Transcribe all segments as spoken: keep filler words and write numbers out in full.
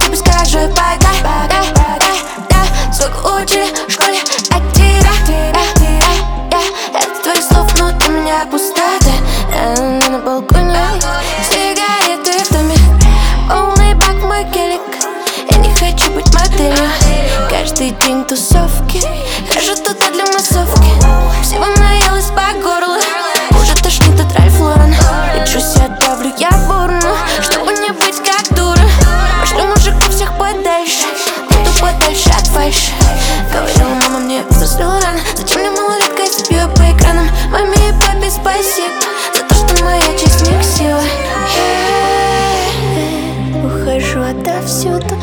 тебе скажу пока. Да, да, да, сколько учили в школе от тебя. Да, да, да, от твоих слов внутри меня пустота. Я на балконе, сигареты в доме, полный бак мой гелик. Я не хочу быть моделью. Каждый день тусовки, хожу туда для массовки. Всего наелась по горло, уже тошнит от Ральф Лорен. Лечусь, отправлю я бурну, чтобы не быть как дура. Пошлю мужиков всех подальше, буду подальше от фальши. Говорила мама мне, взрослела рано. Зачем мне малолетка, если пью по экранам? Маме и папе спасибо за то, что моя честь не ксила. Ухожу отовсюду,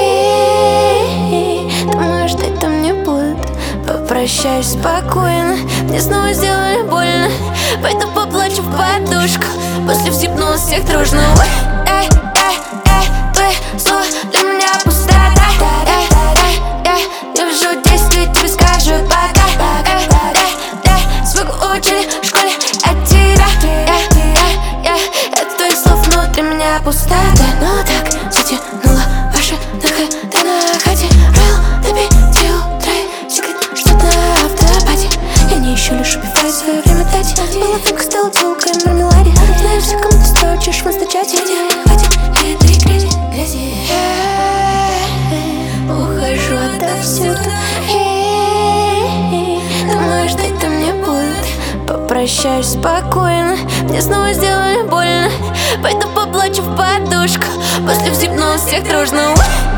думаю, что это мне будет. Попрощаюсь спокойно, мне снова сделали больно. Пойду поплачу в подушку, после всипнула всех дружно. Эй, эй, эй, твои слова для меня пустота. Эй, эй, эй, я вижу действие, тебе скажу пока. Эй, эй, эй, сколько учили в школе от тебя. Эй, эй, эй, от твоих слов внутри меня пустота. Ну так затянула ваши доходы на хате. Роял до пяти утра, секрет, что на автопате. Я не ищу, лишь убиваю свое время дать. Была фотка, стала телкой в мармеладе. Знаю все, кому ты строчишь в инстачате. Хватит этой грязи, грязи. Ухожу отовсюду, думаю, что это мне будет. Попрощаюсь спокойно, мне снова сделали больно. Пойду поплачу в подушку, после всипнула всех дружно.